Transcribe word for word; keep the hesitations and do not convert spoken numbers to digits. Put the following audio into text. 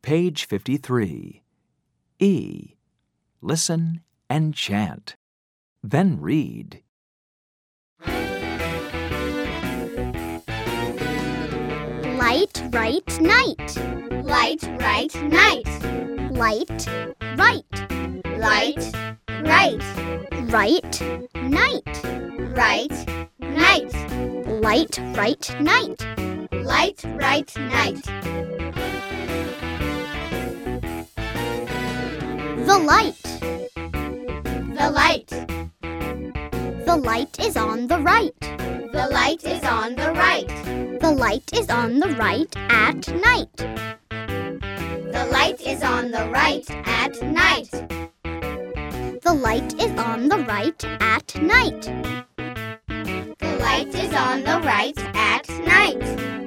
Page fifty-three. E. Listen and chant. Then read. Light, right, night. Light, right, night. Light, right. Light, right. Right, night. Right, night. Light, right, night. Light, right, night. The light. The light. The light is on the right. The light is on the right. The light is on the right at night. The light is on the right at night. The light is on the right at night. The light is on the right at night.